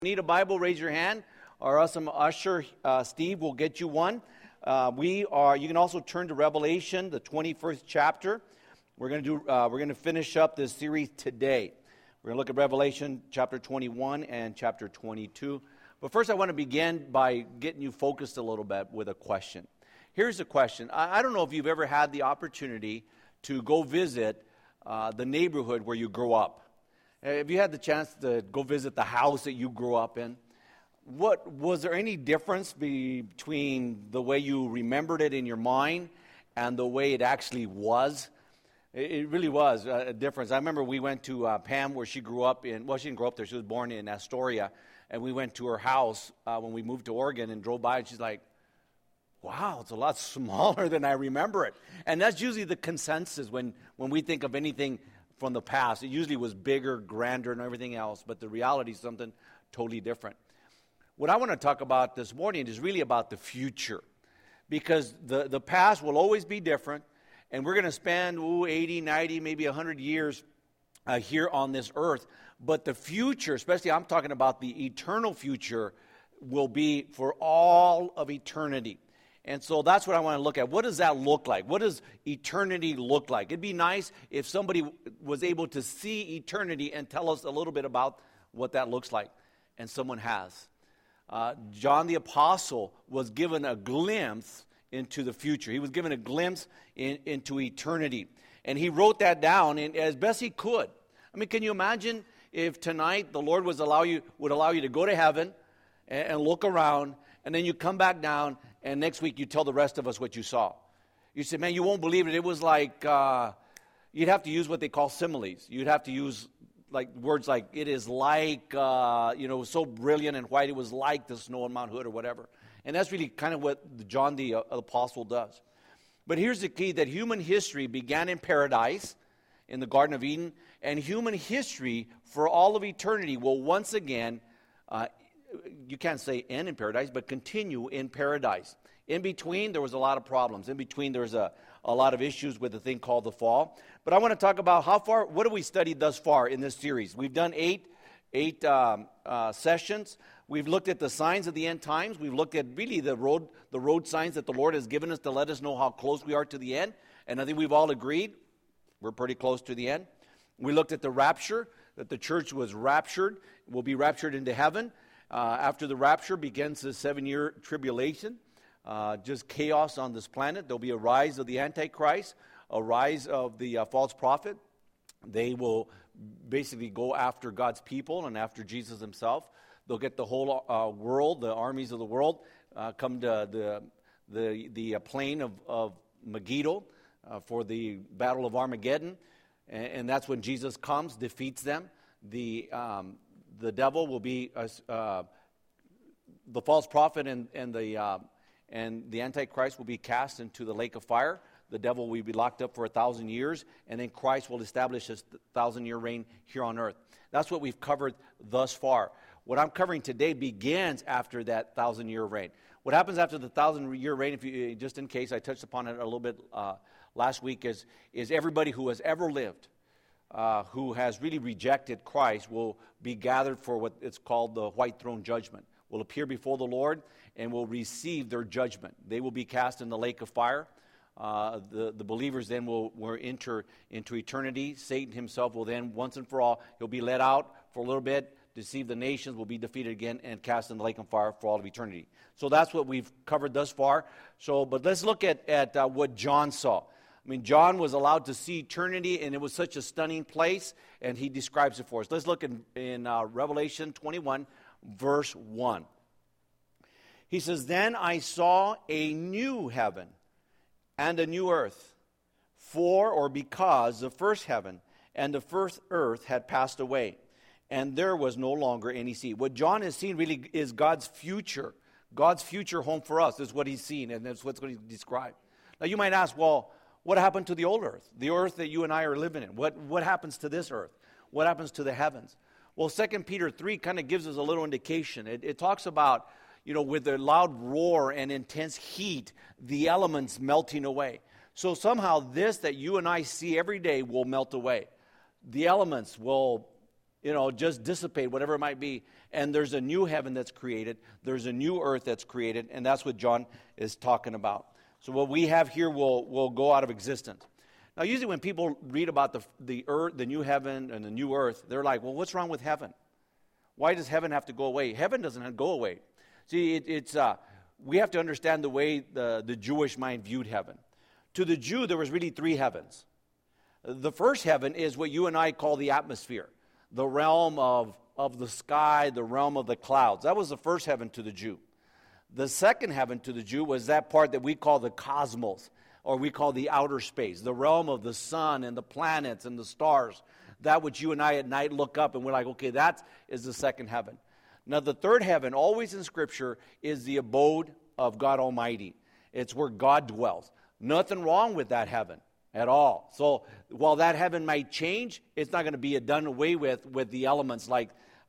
Need a Bible? Raise your hand. Our awesome usher, Steve, will get you one. You can also turn to Revelation, the 21st chapter. We're going to finish up this series today. We're going to look at Revelation chapter 21 and chapter 22. But first, I want to begin by getting you focused a little bit with a question. Here's the question. I don't know if you've ever had the opportunity to go visit the neighborhood where you grew up. Have you had the chance to go visit the house that you grew up in? Was there any difference between the way you remembered it in your mind and the way it actually was? It really was a difference. I remember we went to Pam, where she grew up in. Well, she didn't grow up there. She was born in Astoria, and we went to her house when we moved to Oregon and drove by, and she's like, "Wow, it's a lot smaller than I remember it." And that's usually the consensus when we think of anything from the past. It usually was bigger, grander, and everything else, but the reality is something totally different. What I want to talk about this morning is really about the future, because the past will always be different, and we're going to spend 80, 90, maybe 100 years here on this earth, but the future, especially I'm talking about the eternal future, will be for all of eternity. And so that's what I want to look at. What does that look like? What does eternity look like? It'd be nice if somebody was able to see eternity and tell us a little bit about what that looks like. And someone has. John the Apostle was given a glimpse into the future. He was given a glimpse into eternity. And he wrote that down as best he could. I mean, can you imagine if tonight the Lord would allow you to go to heaven and look around, and then you come back down, and next week you tell the rest of us what you saw. You say, "Man, you won't believe it. It was like," you'd have to use what they call similes. You'd have to use words like, "It is like," it was so brilliant and white, it was like the snow on Mount Hood or whatever. And that's really kind of what John the Apostle does. But here's the key, that human history began in paradise, in the Garden of Eden, and human history for all of eternity will once again you can't say end in paradise, but continue in paradise. In between, there was a lot of problems. In between, there was a lot of issues with the thing called the fall. But I want to talk about what have we studied thus far in this series. We've done eight sessions. We've looked at the signs of the end times. We've looked at really the road signs that the Lord has given us to let us know how close we are to the end. And I think we've all agreed we're pretty close to the end. We looked at the rapture, that the church was raptured, will be raptured into heaven. After the rapture begins the 7-year tribulation, just chaos on this planet. There'll be a rise of the Antichrist, a rise of the false prophet. They will basically go after God's people and after Jesus himself. They'll get the whole world, the armies of the world, come to the plain of Megiddo for the Battle of Armageddon. And that's when Jesus comes, defeats them. The devil will be the false prophet and the Antichrist will be cast into the lake of fire. The devil will be locked up for 1,000 years, and then Christ will establish his 1,000-year reign here on earth. That's what we've covered thus far. What I'm covering today begins after that 1,000-year reign. What happens after the 1,000-year reign, just in case I touched upon it a little bit last week, is everybody who has ever lived, who has really rejected Christ, will be gathered for what is called the white throne judgment, will appear before the Lord and will receive their judgment. They will be cast in the lake of fire. The believers then will enter into eternity. Satan himself will then, once and for all, he'll be let out for a little bit, deceive the nations, will be defeated again, and cast in the lake of fire for all of eternity. So that's what we've covered thus far. But let's look at what John saw. I mean, John was allowed to see eternity, and it was such a stunning place, and he describes it for us. Let's look in Revelation 21, verse 1. He says, "Then I saw a new heaven and a new earth, because the first heaven and the first earth had passed away, and there was no longer any sea." What John is seeing really is God's future home for us is what he's seen, and that's what's going to describe. Now, you might ask, well, what happened to the old earth, the earth that you and I are living in? What happens to this earth? What happens to the heavens? Well, 2 Peter 3 kind of gives us a little indication. It talks about, with a loud roar and intense heat, the elements melting away. So somehow this that you and I see every day will melt away. The elements will just dissipate, whatever it might be. And there's a new heaven that's created. There's a new earth that's created, and that's what John is talking about. So what we have here will go out of existence. Now, usually when people read about the earth, the new heaven and the new earth, they're like, well, what's wrong with heaven? Why does heaven have to go away? Heaven doesn't go away. See, we have to understand the way the Jewish mind viewed heaven. To the Jew, there was really three heavens. The first heaven is what you and I call the atmosphere, the realm of the sky, the realm of the clouds. That was the first heaven to the Jew. The second heaven to the Jew was that part that we call the cosmos, or we call the outer space, the realm of the sun and the planets and the stars, that which you and I at night look up and we're like, okay, that is the second heaven. Now, the third heaven, always in Scripture, is the abode of God Almighty. It's where God dwells. Nothing wrong with that heaven at all. So while that heaven might change, it's not going to be done away with the elements like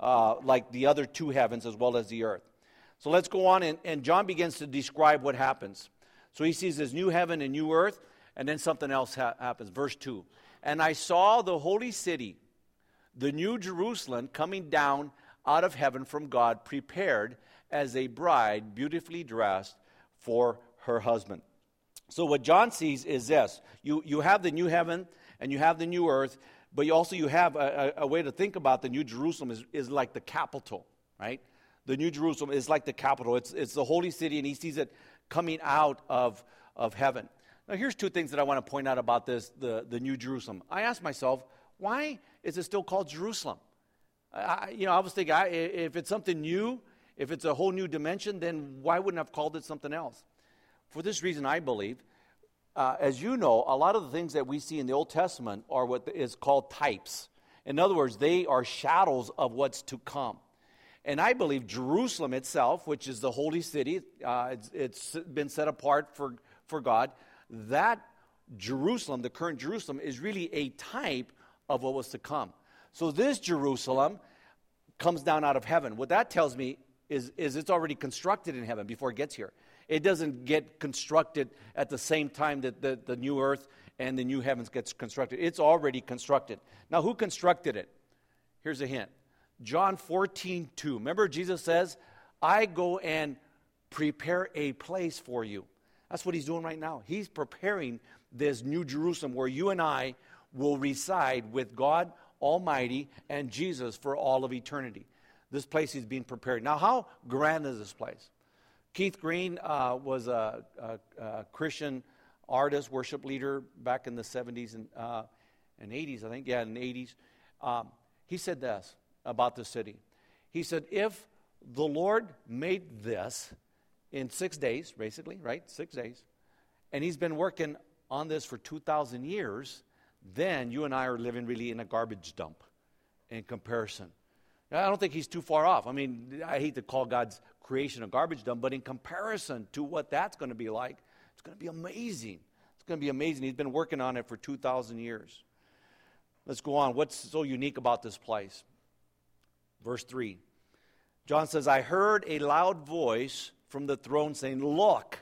the other two heavens as well as the earth. So let's go on, and John begins to describe what happens. So he sees this new heaven and new earth, and then something else happens. Verse 2, and I saw the holy city, the new Jerusalem, coming down out of heaven from God, prepared as a bride beautifully dressed for her husband. So what John sees is this. You have the new heaven and you have the new earth, but you have a way to think about the new Jerusalem is like the capital, right? The new Jerusalem is like the capital. It's the holy city, and he sees it coming out of heaven. Now, here's two things that I want to point out about this, the new Jerusalem. I asked myself, why is it still called Jerusalem? I was thinking, if it's something new, if it's a whole new dimension, then why wouldn't I have called it something else? For this reason, I believe, as you know, a lot of the things that we see in the Old Testament are what is called types. In other words, they are shadows of what's to come. And I believe Jerusalem itself, which is the holy city, it's been set apart for God, that Jerusalem, the current Jerusalem, is really a type of what was to come. So this Jerusalem comes down out of heaven. What that tells me is it's already constructed in heaven before it gets here. It doesn't get constructed at the same time that the new earth and the new heavens gets constructed. It's already constructed. Now, who constructed it? Here's a hint. John 14:2. Remember, Jesus says, I go and prepare a place for you. That's what he's doing right now. He's preparing this new Jerusalem where you and I will reside with God Almighty and Jesus for all of eternity. This place is being prepared. Now, how grand is this place? Keith Green was a Christian artist, worship leader back in the 70s and 80s, I think. Yeah, in the 80s. He said this about the city. He said, if the Lord made this in 6 days, basically, right? 6 days, and he's been working on this for 2,000 years, then you and I are living really in a garbage dump in comparison. Now, I don't think he's too far off. I mean, I hate to call God's creation a garbage dump, but in comparison to what that's going to be like, it's going to be amazing. It's going to be amazing. He's been working on it for 2,000 years. Let's go on. What's so unique about this place? Verse 3. John says, I heard a loud voice from the throne saying, look,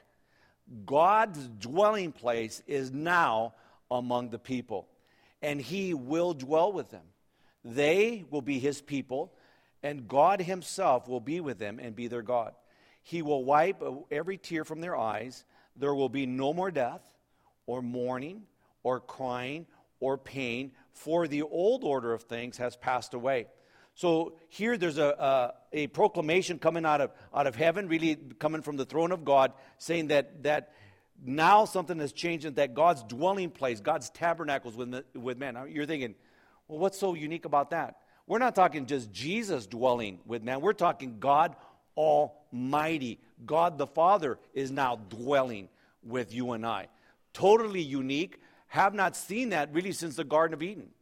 God's dwelling place is now among the people, and he will dwell with them. They will be his people, and God himself will be with them and be their God. He will wipe every tear from their eyes. There will be no more death, or mourning, or crying, or pain, for the old order of things has passed away. So here there's a proclamation coming out of heaven, really coming from the throne of God, saying that now something has changed, and that God's dwelling place, God's tabernacles with man. Now you're thinking, well, what's so unique about that? We're not talking just Jesus dwelling with man. We're talking God Almighty. God the Father is now dwelling with you and I. Totally unique. Have not seen that really since the Garden of Eden.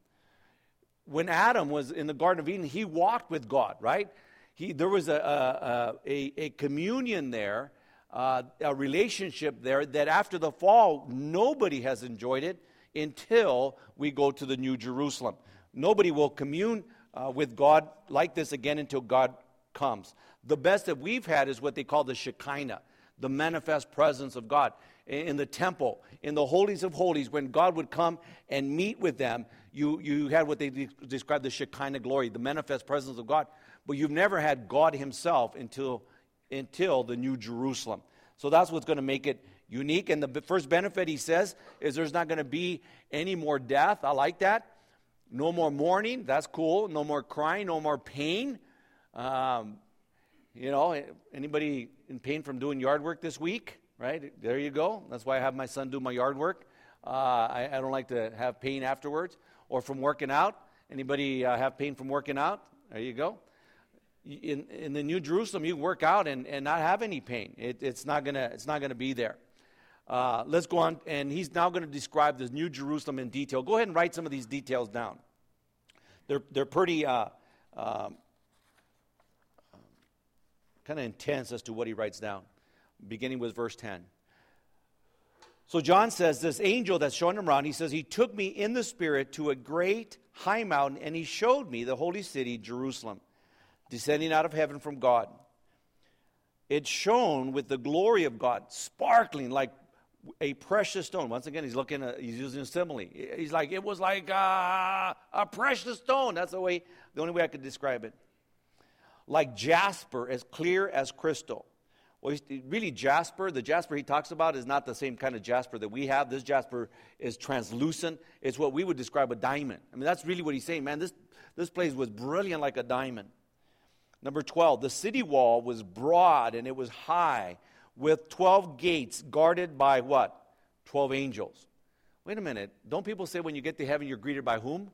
When Adam was in the Garden of Eden, he walked with God, right? There was a communion there, a relationship there that after the fall, nobody has enjoyed it until we go to the New Jerusalem. Nobody will commune with God like this again until God comes. The best that we've had is what they call the Shekinah. the manifest presence of God. In the temple, in the holies of holies, when God would come and meet with them, you had what they described the Shekinah glory, the manifest presence of God. But you've never had God himself until the New Jerusalem. So that's what's going to make it unique. And the first benefit, he says, is there's not going to be any more death. I like that. No more mourning. That's cool. No more crying. No more pain. Anybody in pain from doing yard work this week? Right? There you go. That's why I have my son do my yard work. I don't like to have pain afterwards. Or from working out. Anybody have pain from working out? There you go. In the New Jerusalem, you work out and not have any pain. It's not gonna be there. Let's go on, and he's now going to describe this New Jerusalem in detail. Go ahead and write some of these details down. They're pretty kind of intense as to what he writes down, beginning with verse 10. So John says, this angel that's showing him around, he says, he took me in the spirit to a great high mountain, and he showed me the holy city, Jerusalem, descending out of heaven from God. It shone with the glory of God, sparkling like a precious stone. Once again, he's using a simile. He's like, it was like a precious stone. That's the only way I could describe it. Like jasper, as clear as crystal. Well, really jasper, the jasper he talks about is not the same kind of jasper that we have. This jasper is translucent. It's what we would describe a diamond. I mean, that's really what he's saying. Man, this place was brilliant like a diamond. Number 12, the city wall was broad and it was high with 12 gates guarded by what? 12 angels. Wait a minute. Don't people say when you get to heaven you're greeted by whom?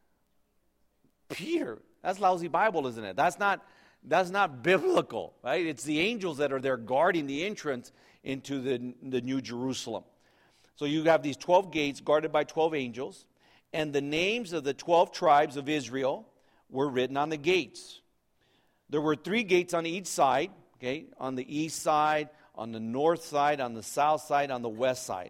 Peter. That's lousy Bible, isn't it? That's not biblical, right? It's the angels that are there guarding the entrance into the New Jerusalem. So you have these 12 gates guarded by 12 angels, and the names of the 12 tribes of Israel were written on the gates. There were 3 gates on each side, okay, on the east side, on the north side, on the south side, on the west side.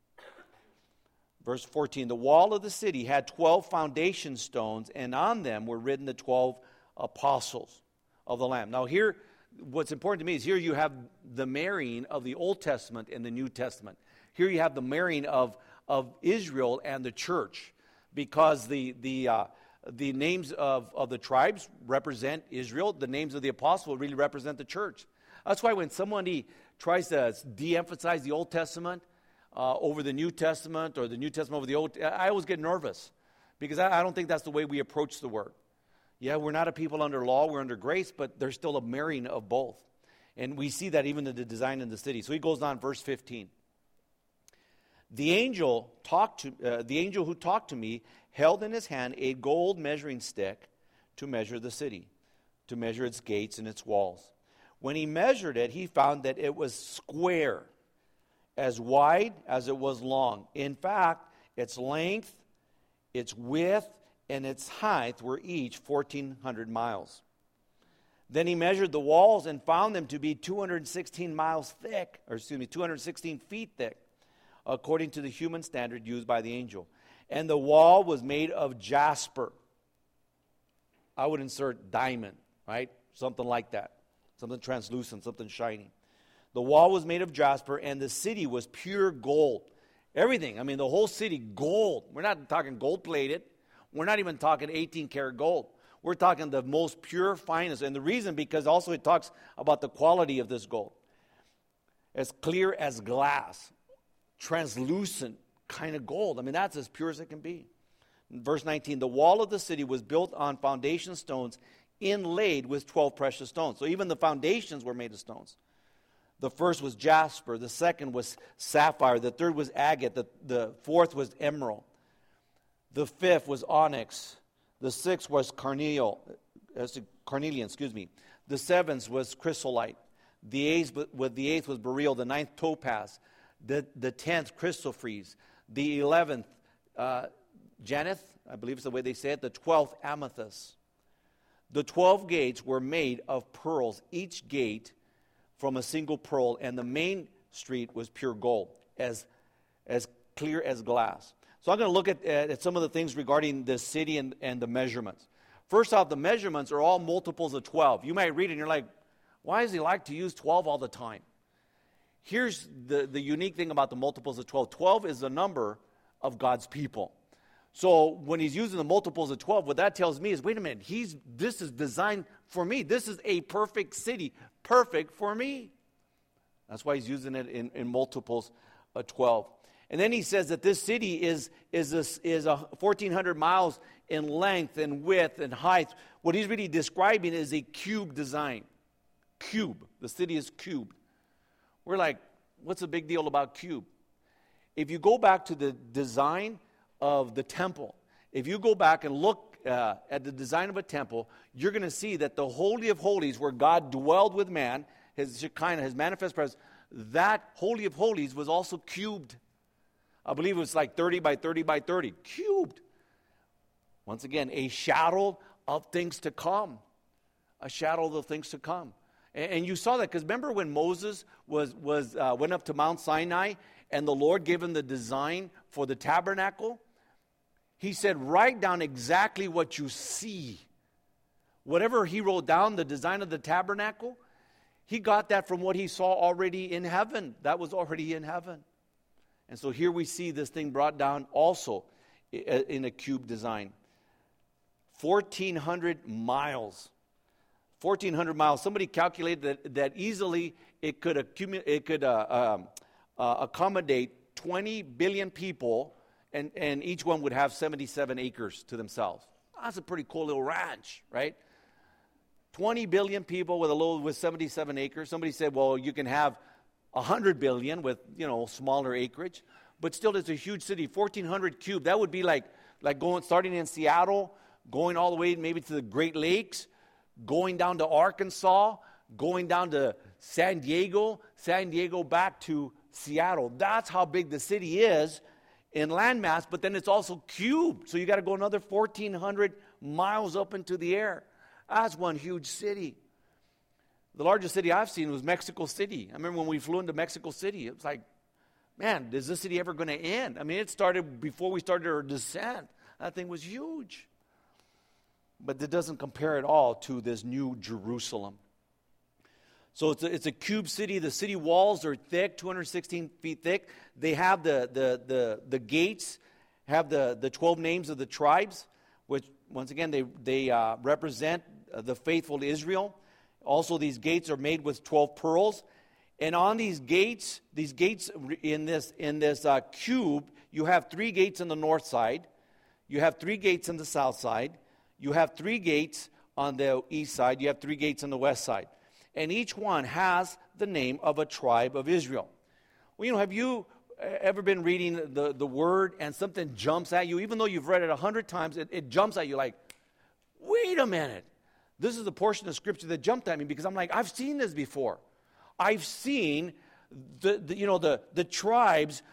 Verse 14, the wall of the city had 12 foundation stones, and on them were written the 12 apostles of the Lamb. Now here, what's important to me is here you have the marrying of the Old Testament and the New Testament. Here you have the marrying of Israel and the church, because the names of the tribes represent Israel. The names of the apostles really represent the church. That's why when somebody tries to de-emphasize the Old Testament over the New Testament, or the New Testament over the Old, I always get nervous, because I don't think that's the way we approach the Word. Yeah, we're not a people under law, we're under grace, but there's still a marrying of both. And we see that even in the design in the city. So he goes on, verse 15. The angel who talked to me held in his hand a gold measuring stick to measure the city, to measure its gates and its walls. When he measured it, he found that it was square, as wide as it was long. In fact, its length, its width, and its height were each 1,400 miles. Then he measured the walls and found them to be 216 feet thick, according to the human standard used by the angel. And the wall was made of jasper. I would insert diamond, right? Something like that. Something translucent, something shiny. The wall was made of jasper, and the city was pure gold. Everything, I mean, the whole city, gold. We're not talking gold-plated. We're not even talking 18-karat gold. We're talking the most pure, finest. And the reason, because also it talks about the quality of this gold. As clear as glass. Translucent kind of gold. I mean, that's as pure as it can be. In verse 19, the wall of the city was built on foundation stones inlaid with 12 precious stones. So even the foundations were made of stones. The first was jasper. The second was sapphire. The third was agate. The fourth was emerald. The fifth was onyx. The sixth was carnelian. The seventh was chrysolite. The eighth was beryl. The ninth, topaz. The 10th, chrysoprase. The 11th, jacinth, I believe is the way they say it. The 12th, amethyst. The 12 gates were made of pearls, each gate from a single pearl, and the main street was pure gold, as clear as glass. So I'm going to look at some of the things regarding the city and the measurements. First off, the measurements are all multiples of 12. You might read it and you're like, why does he like to use 12 all the time? here's the unique thing about the multiples of 12. 12 is the number of God's people. So when he's using the multiples of 12, what that tells me is, wait a minute, this is designed for me. This is a perfect city, perfect for me. That's why he's using it in multiples of 12. And then he says that this city is 1,400 miles in length and width and height. What he's really describing is a cube design. Cube. The city is cubed. We're like, what's the big deal about cube? If you go back to the design of the temple, if you go back and look at the design of a temple, you're going to see that the Holy of Holies, where God dwelled with man, his Shekinah, his manifest presence, that Holy of Holies was also cubed. I believe it was like 30 by 30 by 30. Cubed. Once again, a shadow of things to come. A shadow of the things to come. And you saw that because remember when Moses went up to Mount Sinai and the Lord gave him the design for the tabernacle? He said, write down exactly what you see. Whatever he wrote down, the design of the tabernacle, he got that from what he saw already in heaven. That was already in heaven. And so here we see this thing brought down also in a cube design. 1,400 miles. 1,400 miles. Somebody calculated that easily it could accommodate 20 billion people, and each one would have 77 acres to themselves. That's a pretty cool little ranch, right? 20 billion people with 77 acres. Somebody said, well, you can have 100 billion with, smaller acreage. But still, it's a huge city, 1,400 cube. That would be like starting in Seattle, going all the way maybe to the Great Lakes, going down to Arkansas, going down to San Diego back to Seattle. That's how big the city is in landmass, but then it's also cubed. So you got to go another 1,400 miles up into the air. That's one huge city. The largest city I've seen was Mexico City. I remember when we flew into Mexico City, it was like, man, is this city ever going to end? I mean, it started before we started our descent. That thing was huge. But it doesn't compare at all to this new Jerusalem. So it's a cube city. The city walls are thick, 216 feet thick. They have the gates, have the 12 names of the tribes, which, once again, they represent the faithful Israel. Also, these gates are made with 12 pearls. And on these gates in this cube, you have 3 gates on the north side. You have 3 gates on the south side. You have 3 gates on the east side. You have 3 gates on the west side. And each one has the name of a tribe of Israel. Well, have you ever been reading the word and something jumps at you? Even though you've read it 100 times, it jumps at you like, wait a minute. This is the portion of Scripture that jumped at me because I'm like, I've seen this before. I've seen the tribes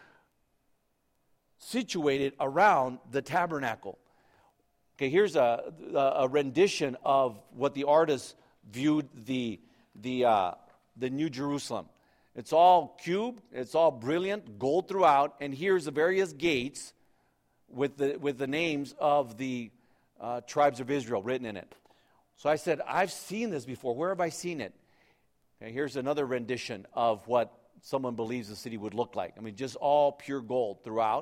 situated around the tabernacle. Okay, here's a rendition of what the artist viewed the New Jerusalem. It's all cubed, it's all brilliant, gold throughout, and here's the various gates with the names of the tribes of Israel written in it. So I said, I've seen this before. Where have I seen it? Okay, here's another rendition of what someone believes the city would look like. I mean, just all pure gold throughout.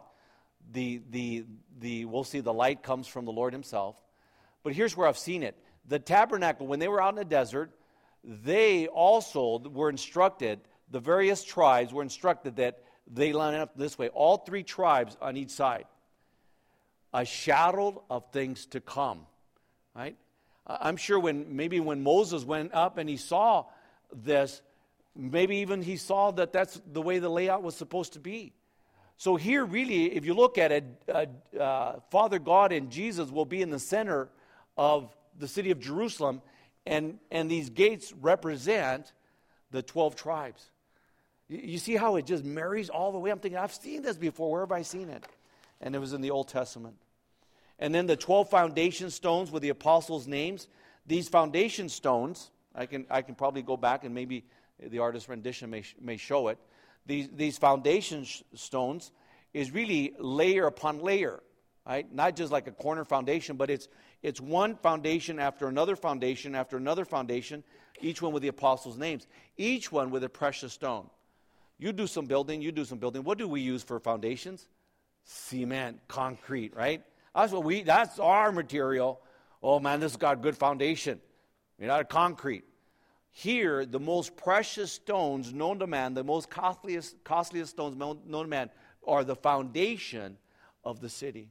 We'll see the light comes from the Lord himself. But here's where I've seen it. The tabernacle, when they were out in the desert, they also were instructed, the various tribes were instructed that they line up this way. All 3 tribes on each side. A shadow of things to come. Right? I'm sure when Moses went up and he saw this, maybe even he saw that that's the way the layout was supposed to be. So here really, if you look at it, Father God and Jesus will be in the center of the city of Jerusalem, and these gates represent the 12 tribes. You see how it just marries all the way? I'm thinking, I've seen this before. Where have I seen it? And it was in the Old Testament. And then the 12 foundation stones with the apostles' names. These foundation stones, I can probably go back and maybe the artist's rendition may show it. These foundation stones is really layer upon layer, right? Not just like a corner foundation, but it's one foundation after another foundation after another foundation, each one with the apostles' names, each one with a precious stone. You do some building, you do some building. What do we use for foundations? Cement, concrete, right? That's our material. Oh man, this has got a good foundation. Made out of concrete. Here, the most precious stones known to man, the most costliest stones known to man, are the foundation of the city.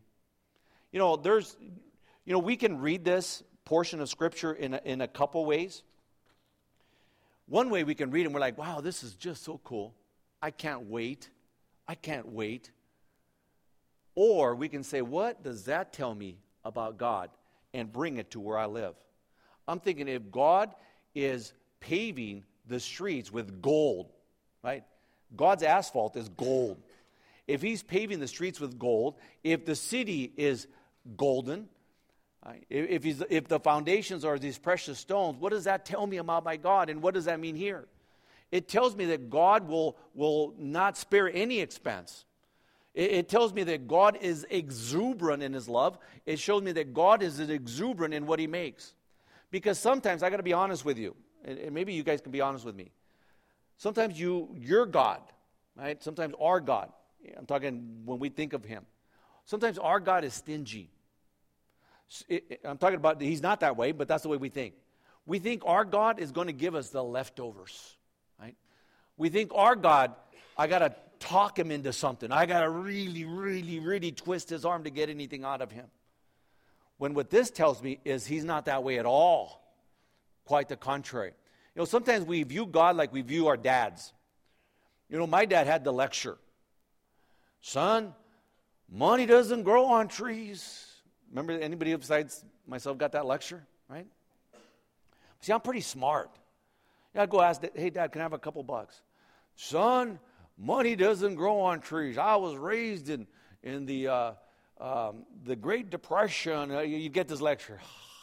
We can read this portion of Scripture in a couple ways. One way we can read it and we're like, wow, this is just so cool. I can't wait. Or we can say, what does that tell me about God? And bring it to where I live. I'm thinking if God is paving the streets with gold, right? God's asphalt is gold. If he's paving the streets with gold, if the city is golden, if the foundations are these precious stones, what does that tell me about my God? And what does that mean here? It tells me that God will not spare any expense. It tells me that God is exuberant in his love. It shows me that God is exuberant in what he makes. Because sometimes, I got to be honest with you, and maybe you guys can be honest with me. Sometimes your God, right? Sometimes our God, I'm talking when we think of him. Sometimes our God is stingy. I'm talking about, he's not that way, but that's the way we think. We think our God is going to give us the leftovers, right? We think our God, I got to talk him into something. I got to really, really, really twist his arm to get anything out of him. When what this tells me is he's not that way at all. Quite the contrary. Sometimes we view God like we view our dads. My dad had the lecture. Son, money doesn't grow on trees. Remember anybody besides myself got that lecture, right? See, I'm pretty smart. I'd go ask, hey, Dad, can I have a couple bucks? Son, money doesn't grow on trees. I was raised in the Great Depression. You get this lecture.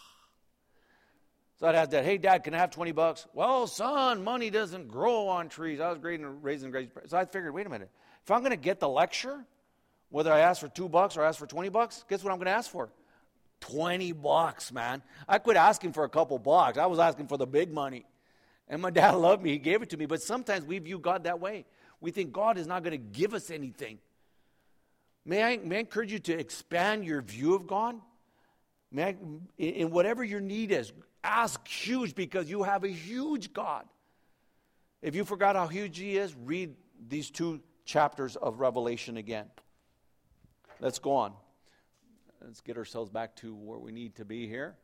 So I'd ask Dad, hey, Dad, can I have 20 bucks? Well, son, money doesn't grow on trees. I was raised in Great Depression. So I figured, wait a minute. If I'm going to get the lecture, whether I ask for $2 or ask for 20 bucks, guess what I'm going to ask for? 20 bucks, man. I quit asking for a couple bucks. I was asking for the big money. And my dad loved me. He gave it to me. But sometimes we view God that way. We think God is not going to give us anything. May I encourage you to expand your view of God? In whatever your need is, ask huge because you have a huge God. If you forgot how huge he is, read these 2 chapters of Revelation again. Let's go on. Let's get ourselves back to where we need to be here.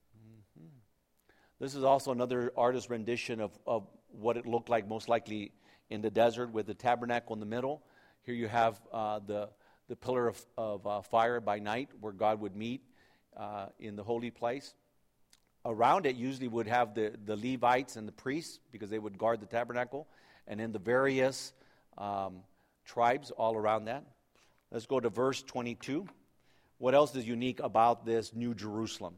This is also another artist's rendition of what it looked like most likely in the desert with the tabernacle in the middle. Here you have the pillar of fire by night where God would meet in the holy place. Around it usually would have the Levites and the priests because they would guard the tabernacle. And then the various tribes all around that. Let's go to verse 22. What else is unique about this New Jerusalem?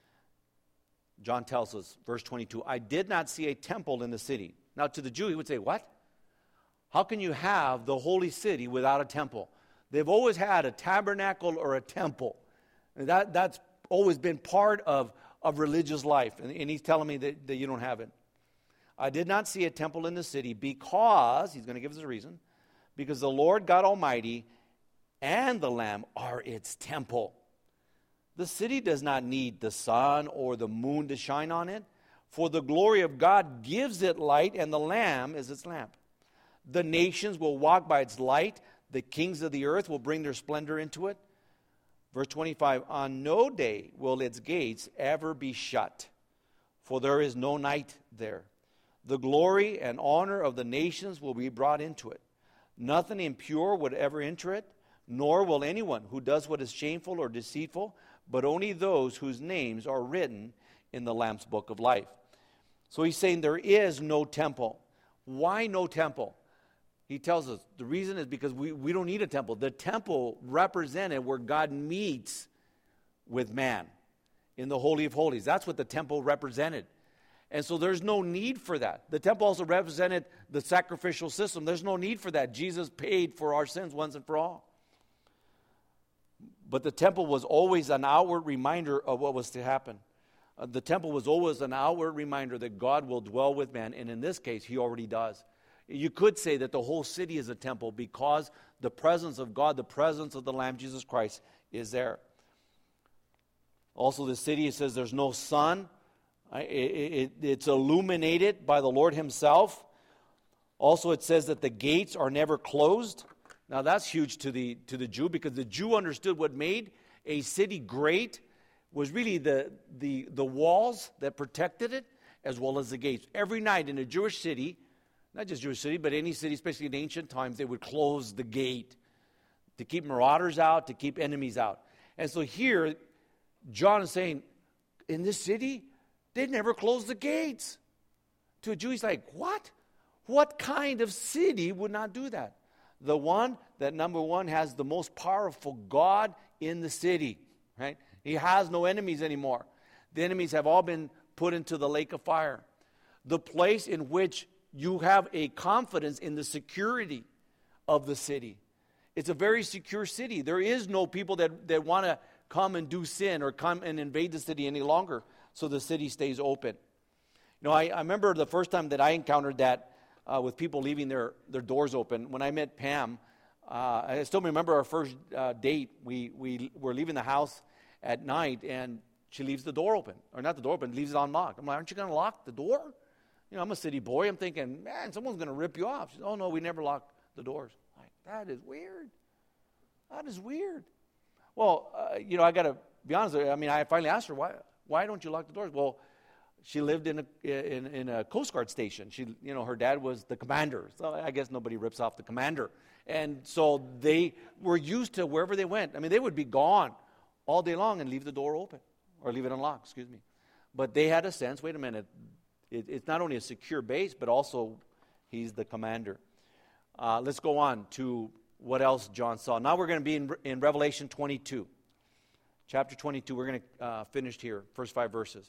John tells us, verse 22, I did not see a temple in the city. Now to the Jew, he would say, what? How can you have the holy city without a temple? They've always had a tabernacle or a temple. And that's always been part of religious life. And he's telling me that you don't have it. I did not see a temple in the city because, he's going to give us a reason, because the Lord God Almighty and the Lamb are its temple. The city does not need the sun or the moon to shine on it, for the glory of God gives it light, and the Lamb is its lamp. The nations will walk by its light. The kings of the earth will bring their splendor into it. Verse 25, on no day will its gates ever be shut, for there is no night there. The glory and honor of the nations will be brought into it. Nothing impure would ever enter it, nor will anyone who does what is shameful or deceitful, but only those whose names are written in the Lamb's book of life. So he's saying there is no temple. Why no temple? He tells us the reason is because we don't need a temple. The temple represented where God meets with man in the Holy of Holies. That's what the temple represented. And so there's no need for that. The temple also represented the sacrificial system. There's no need for that. Jesus paid for our sins once and for all. But the temple was always an outward reminder of what was to happen. The temple was always an outward reminder that God will dwell with man. And in this case, he already does. You could say that the whole city is a temple because the presence of God, the presence of the Lamb, Jesus Christ, is there. Also, the city, it says there's no sun. It's illuminated by the Lord himself. Also, it says that the gates are never closed. Now, that's huge to the Jew, because the Jew understood what made a city great was really the walls that protected it, as well as the gates. Every night in a Jewish city, not just Jewish city, but any city, especially in ancient times, they would close the gate to keep marauders out, to keep enemies out. And so here, John is saying, in this city, they never close the gates. To a Jew, he's like, what? What kind of city would not do that? The one that, number one, has the most powerful God in the city, right? He has no enemies anymore. The enemies have all been put into the lake of fire. The place in which you have a confidence in the security of the city. It's a very secure city. There is no people that want to come and do sin or come and invade the city any longer, so the city stays open. You know, I remember the first time that I encountered that with people leaving their doors open. When I met Pam, I still remember our first date. We were leaving the house at night, and she leaves the door open. Or not the door open, leaves it unlocked. I'm like, aren't you going to lock the door? You know, I'm a city boy. I'm thinking, man, someone's going to rip you off. She said, oh, no, we never lock the doors. I'm like, that is weird. That is weird. Well, you know, I got to be honest with you. I mean, I finally asked her, why don't you lock the doors? Well, she lived in a Coast Guard station. Her dad was the commander. So I guess nobody rips off the commander. And so they were used to wherever they went. I mean, they would be gone all day long and leave the door open, or leave it unlocked, excuse me. But they had a sense, wait a minute, it's not only a secure base, but also he's the commander. Let's go on to what else John saw. Now we're going to be in Revelation 22. Chapter 22, we're going to finish here, first 5 verses.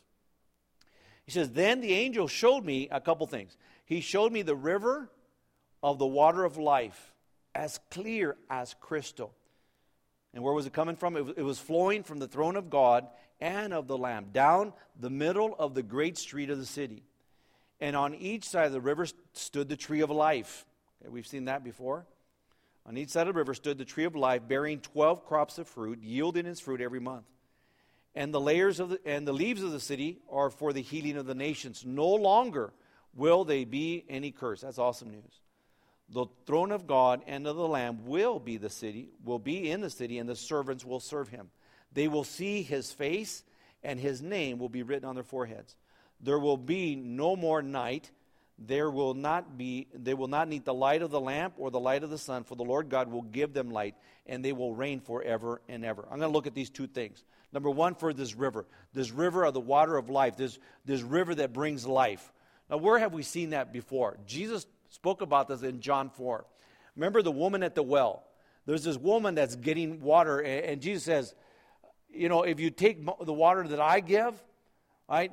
He says, then the angel showed me a couple things. He showed me the river of the water of life, as clear as crystal. And where was it coming from? It was flowing from the throne of God and of the Lamb, down the middle of the great street of the city. And on each side of the river stood the tree of life. Okay, we've seen that before. On each side of the river stood the tree of life, bearing 12 crops of fruit, yielding its fruit every month. And the leaves of the city are for the healing of the nations. No longer will they be any curse. That's awesome news. The throne of God and of the Lamb will be in the city, and the servants will serve him. They will see his face, and his name will be written on their foreheads. There will be no more night. They will not need the light of the lamp or the light of the sun, for the Lord God will give them light, and they will reign forever and ever. I'm going to look at these two things. Number one, for this river of the water of life, this river that brings life. Now, where have we seen that before? Jesus spoke about this in John 4. Remember the woman at the well. There's this woman that's getting water, and Jesus says, you know, if you take the water that I give, right,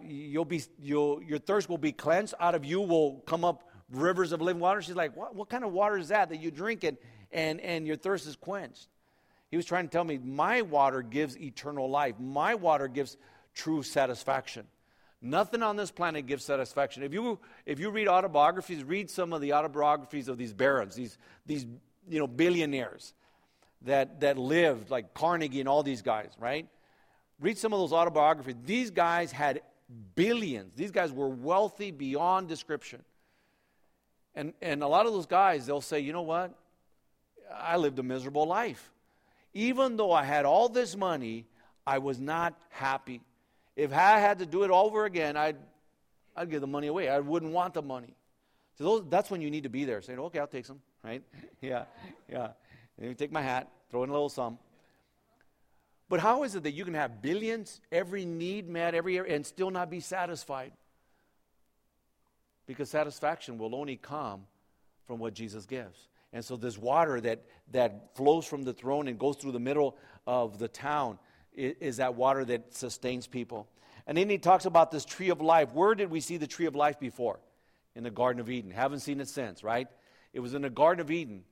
your thirst will be cleansed. Out of you will come up rivers of living water. She's like, what kind of water is that you drink it and your thirst is quenched? He was trying to tell me, my water gives eternal life. My water gives true satisfaction. Nothing on this planet gives satisfaction. If you read autobiographies, read some of the autobiographies of these barons, these billionaires that lived, like Carnegie and all these guys, right? Read some of those autobiographies. These guys had billions. These guys were wealthy beyond description. And a lot of those guys, they'll say, you know what? I lived a miserable life. Even though I had all this money, I was not happy. If I had to do it over again, I'd give the money away. I wouldn't want the money. So that's when you need to be there, saying, okay, I'll take some, right? Yeah. Maybe take my hat, throw in a little sum. But how is it that you can have billions, every need met every year, and still not be satisfied? Because satisfaction will only come from what Jesus gives. And so this water that flows from the throne and goes through the middle of the town is that water that sustains people. And then he talks about this tree of life. Where did we see the tree of life before? In the Garden of Eden. Haven't seen it since, right? It was in the Garden of Eden.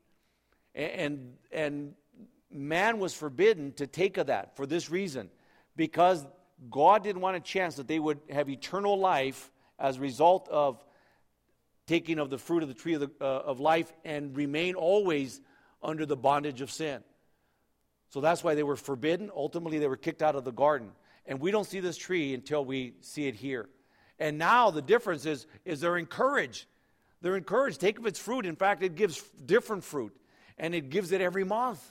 And man was forbidden to take of that for this reason. Because God didn't want a chance that they would have eternal life as a result of taking of the fruit of the tree of life and remain always under the bondage of sin. So that's why they were forbidden. Ultimately, they were kicked out of the garden. And we don't see this tree until we see it here. And now the difference is they're encouraged. They're encouraged. Take of its fruit. In fact, it gives different fruit. And it gives it every month.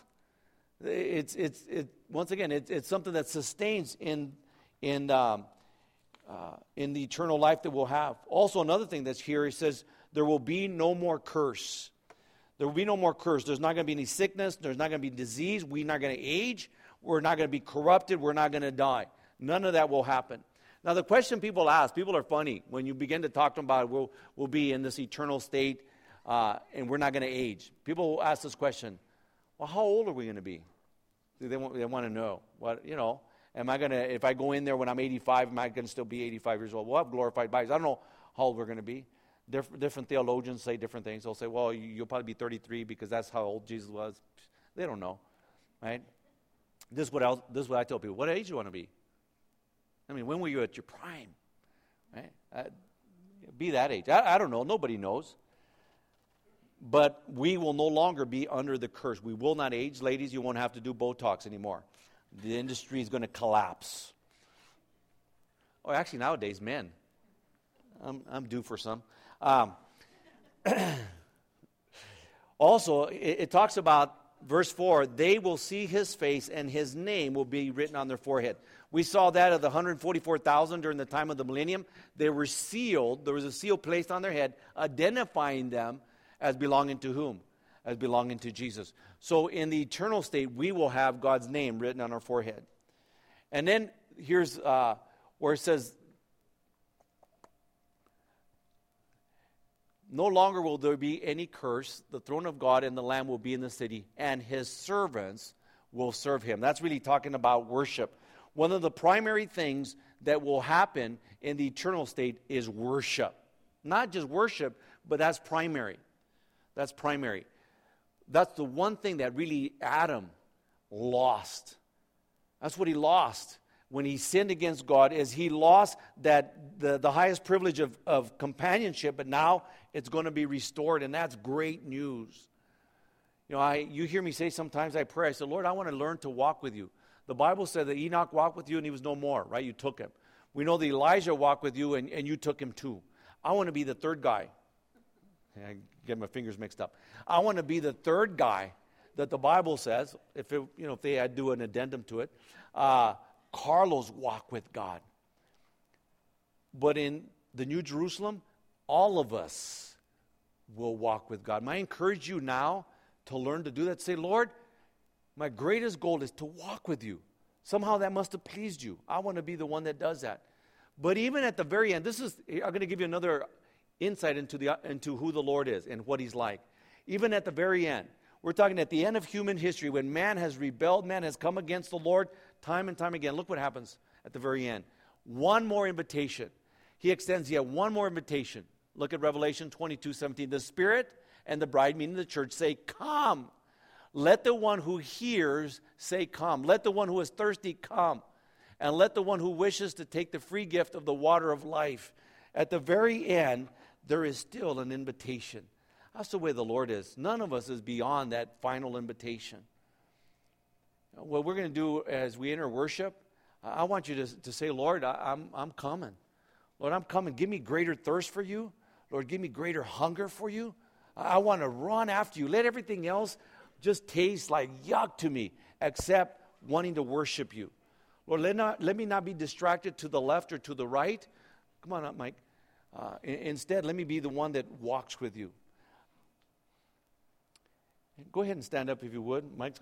Once again, it's something that sustains in the eternal life that we'll have. Also, another thing that's here, he says, there will be no more curse. There will be no more curse. There's not going to be any sickness. There's not going to be disease. We're not going to age. We're not going to be corrupted. We're not going to die. None of that will happen. Now, the question people ask, people are funny. When you begin to talk to them about it, we'll be in this eternal state and we're not going to age. People will ask this question, well, how old are we going to be? They want to know. What, am I going to, if I go in there when I'm 85, am I going to still be 85 years old? We'll have glorified bodies. I don't know how old we're going to be. Different theologians say different things. They'll say, well, you'll probably be 33 because that's how old Jesus was. They don't know, right? This is what I tell people. What age do you want to be? I mean, when were you at your prime? Right? Be that age. I don't know. Nobody knows. But we will no longer be under the curse. We will not age. Ladies, you won't have to do Botox anymore. The industry is going to collapse. Oh, actually, nowadays, men. I'm due for some. Also, it talks about, verse 4, they will see his face and his name will be written on their forehead. We saw that of the 144,000 during the time of the millennium. They were sealed. There was a seal placed on their head, identifying them as belonging to whom? As belonging to Jesus. So in the eternal state, we will have God's name written on our forehead. And then here's where it says, no longer will there be any curse. The throne of God and the Lamb will be in the city, and his servants will serve him. That's really talking about worship. One of the primary things that will happen in the eternal state is worship. Not just worship, but that's primary. That's primary. That's the one thing that really Adam lost. That's what he lost when he sinned against God, is he lost that the highest privilege of companionship, but now it's going to be restored, and that's great news. You hear me say sometimes, I pray, I say, Lord, I want to learn to walk with you. The Bible said that Enoch walked with you and he was no more, right? You took him. We know that Elijah walked with you and you took him too. I want to be the third guy. I get my fingers mixed up. I want to be the third guy that the Bible says, if they had to do an addendum to it, Carlos walk with God. But in the New Jerusalem, all of us will walk with God. I encourage you now to learn to do that. Say, Lord, my greatest goal is to walk with you. Somehow that must have pleased you. I want to be the one that does that. But even at the very end, I'm going to give you another insight into who the Lord is and what he's like. Even at the very end, we're talking at the end of human history, when man has rebelled, man has come against the Lord time and time again. Look what happens at the very end. One more invitation. He extends yet one more invitation. Look at Revelation 22:17. The Spirit and the bride, meaning the church, say, come. Let the one who hears say, come. Let the one who is thirsty come. And let the one who wishes to take the free gift of the water of life. At the very end, there is still an invitation. That's the way the Lord is. None of us is beyond that final invitation. What we're going to do as we enter worship, I want you to say, Lord, I'm coming. Lord, I'm coming. Give me greater thirst for you. Lord, give me greater hunger for you. I want to run after you. Let everything else just taste like yuck to me, except wanting to worship you. Lord, let me not be distracted to the left or to the right. Come on up, Mike. Instead, let me be the one that walks with you. Go ahead and stand up if you would. Mike's